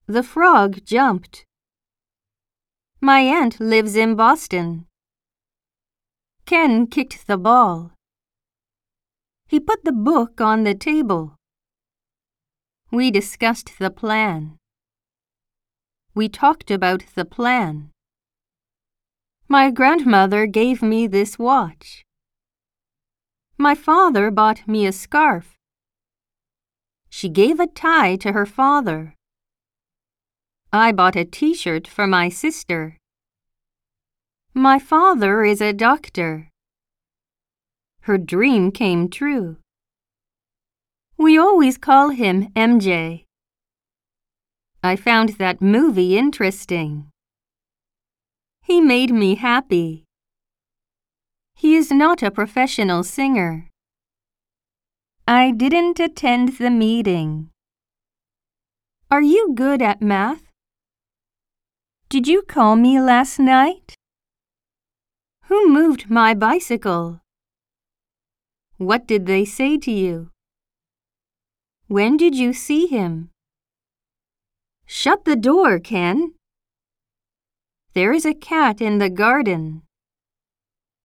The frog jumped. My aunt lives in Boston. Ken kicked the ball. He put the book on the table. We discussed the plan. We talked about the plan. My grandmother gave me this watch. My father bought me a scarf. She gave a tie to her father. I bought a t-shirt for my sister. My father is a doctor. Her dream came true. We always call him MJ. I found that movie interesting. He made me happy. He is not a professional singer. I didn't attend the meeting. Are you good at math? Did you call me last night? Who moved my bicycle? What did they say to you? When did you see him? Shut the door, Ken. There is a cat in the garden.